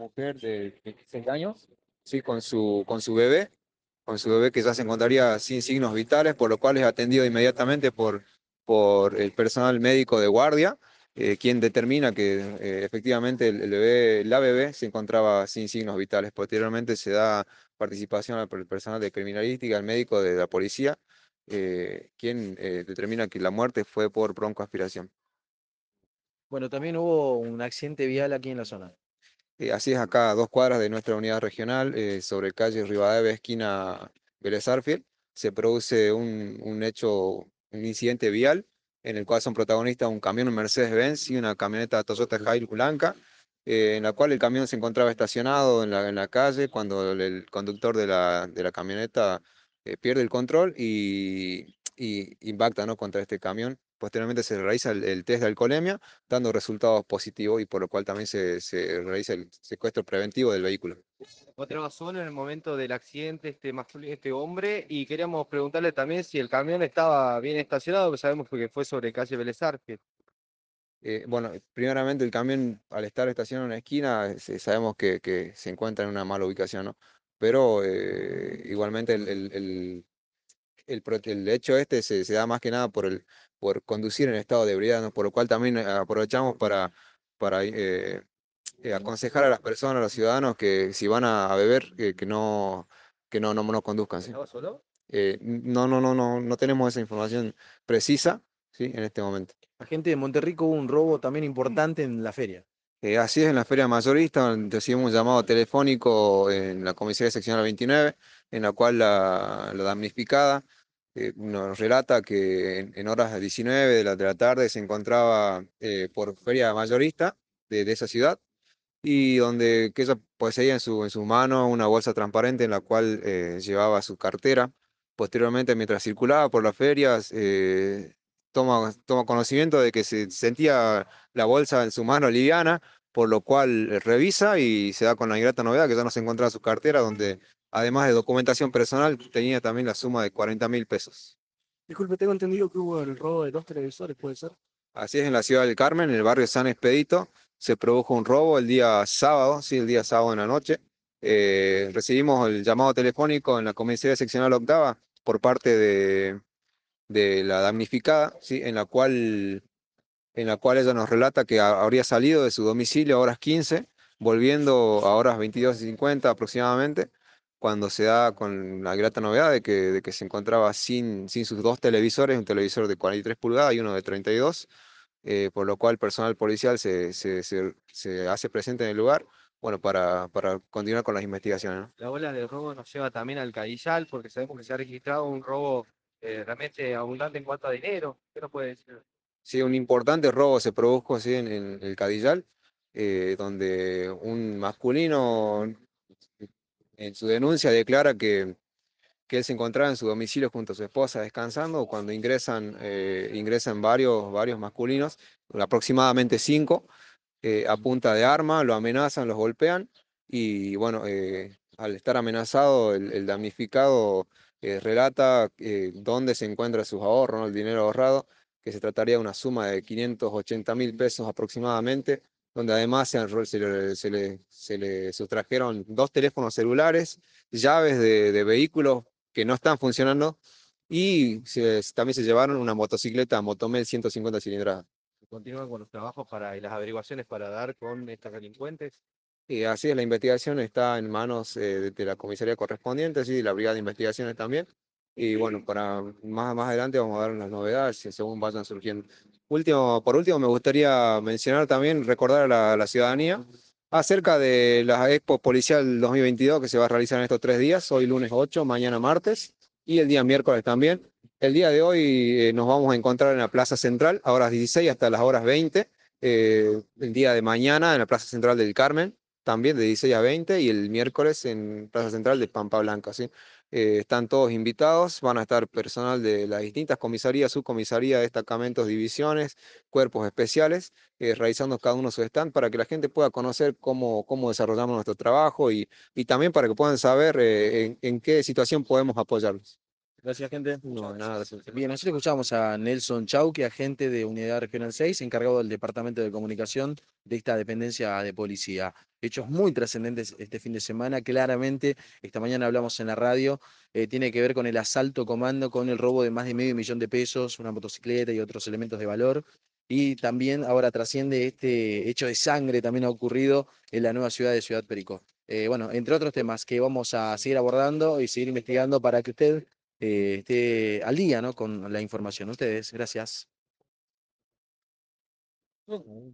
mujer de 26 años, sí, con su bebé que ya se encontraría sin signos vitales, por lo cual es atendido inmediatamente por el personal médico de guardia, quien determina que efectivamente el bebé, la bebé se encontraba sin signos vitales. Posteriormente se da participación al personal de criminalística, al médico de la policía, quien determina que la muerte fue por broncoaspiración. Bueno, también hubo un accidente vial aquí en la zona. Así es, acá a 2 cuadras de nuestra unidad regional, sobre calle Rivadavia, esquina Vélez Arfiel, se produce un hecho, un incidente vial, en el cual son protagonistas un camión, un Mercedes-Benz y una camioneta Toyota Hilux blanca, en la cual el camión se encontraba estacionado en la calle cuando el conductor de la camioneta pierde el control y impacta, ¿no?, contra este camión. Posteriormente se realiza el test de alcoholemia dando resultados positivos y por lo cual también se realiza el secuestro preventivo del vehículo. Encontraba solo en el momento del accidente este hombre y queríamos preguntarle también si el camión estaba bien estacionado, que sabemos que fue sobre calle Vélez Arfiel. Bueno, primeramente el camión al estar estacionado en una esquina, sabemos que se encuentra en una mala ubicación, ¿no? Pero igualmente el hecho este se da más que nada por conducir en estado de ebriedad, ¿no? Por lo cual también aprovechamos para aconsejar a las personas, a los ciudadanos, que si van a beber, que no conduzcan, ¿sí? ¿Estaba solo? No tenemos esa información precisa, ¿sí?, en este momento. La gente de Monterrico hubo un robo también importante en la feria. Así es, en la feria mayorista recibimos un llamado telefónico en la comisaría seccional 29, en la cual la damnificada nos relata que en horas 19 de la tarde se encontraba por feria mayorista de esa ciudad, y donde que ella poseía en su mano una bolsa transparente en la cual llevaba su cartera. Posteriormente, mientras circulaba por las ferias, toma conocimiento de que se sentía la bolsa en su mano liviana, por lo cual revisa y se da con la ingrata novedad que ya no se encontraba su cartera, donde además de documentación personal tenía también la suma de 40.000 pesos. Disculpe, tengo entendido que hubo el robo de 2 televisores, ¿puede ser? Así es, en la ciudad del Carmen, en el barrio San Expedito, se produjo un robo el día sábado, sí, el día sábado en la noche. Recibimos el llamado telefónico en la comisaría seccional octava por parte de la damnificada, sí, en la cual ella nos relata que habría salido de su domicilio a horas 15, volviendo a horas 22:50 aproximadamente, cuando se da con la grata novedad de que se encontraba sin sus 2 televisores, un televisor de 43 pulgadas y uno de 32, por lo cual el personal policial se hace presente en el lugar, bueno, para continuar con las investigaciones, ¿no? La ola del robo nos lleva también al Cadillal, porque sabemos que se ha registrado un robo realmente abundante en cuanto a dinero. ¿Qué nos puede decir? Sí, un importante robo se produjo, sí, en el Cadillal, donde un masculino en su denuncia declara que él se encontraba en su domicilio junto a su esposa descansando cuando ingresan varios masculinos, aproximadamente 5, a punta de arma, lo amenazan, los golpean y bueno, al estar amenazado, el damnificado relata dónde se encuentran sus ahorros, ¿no?, el dinero ahorrado, que se trataría de una suma de 580.000 pesos aproximadamente, donde además se le sustrajeron 2 teléfonos celulares, llaves de vehículos que no están funcionando y también se llevaron una motocicleta Motomel 150 cilindradas. Continúan con los trabajos y las averiguaciones para dar con estos delincuentes. Y así es, la investigación está en manos de la comisaría correspondiente, sí, de la brigada de investigaciones también. Y bueno, para más adelante vamos a dar unas novedades según vayan surgiendo. Por último, me gustaría mencionar también, recordar a la ciudadanía acerca de la Expo Policial 2022 que se va a realizar en estos 3 días, hoy lunes 8, mañana martes y el día miércoles también. El día de hoy nos vamos a encontrar en la Plaza Central a horas 16 hasta las horas 20. El día de mañana en la Plaza Central del Carmen también de 16 a 20 y el miércoles en Plaza Central de Pampa Blanca, ¿sí? Están todos invitados, van a estar personal de las distintas comisarías, subcomisarías, destacamentos, divisiones, cuerpos especiales, realizando cada uno su stand para que la gente pueda conocer cómo desarrollamos nuestro trabajo y también para que puedan saber en qué situación podemos apoyarlos. Gracias, gente. No, nada, gracias. Bien, nosotros escuchamos a Nelson Chauque, agente de Unidad Regional 6, encargado del Departamento de Comunicación de esta dependencia de policía. hechos muy trascendentes este fin de semana. Claramente, esta mañana hablamos en la radio, tiene que ver con el asalto comando, con el robo de más de medio millón de pesos, una motocicleta y otros elementos de valor. Y también ahora trasciende este hecho de sangre, también ha ocurrido en la nueva ciudad de Ciudad Perico. Bueno, entre otros temas que vamos a seguir abordando y seguir investigando para que usted esté al día, ¿no? Con la información. Ustedes, gracias.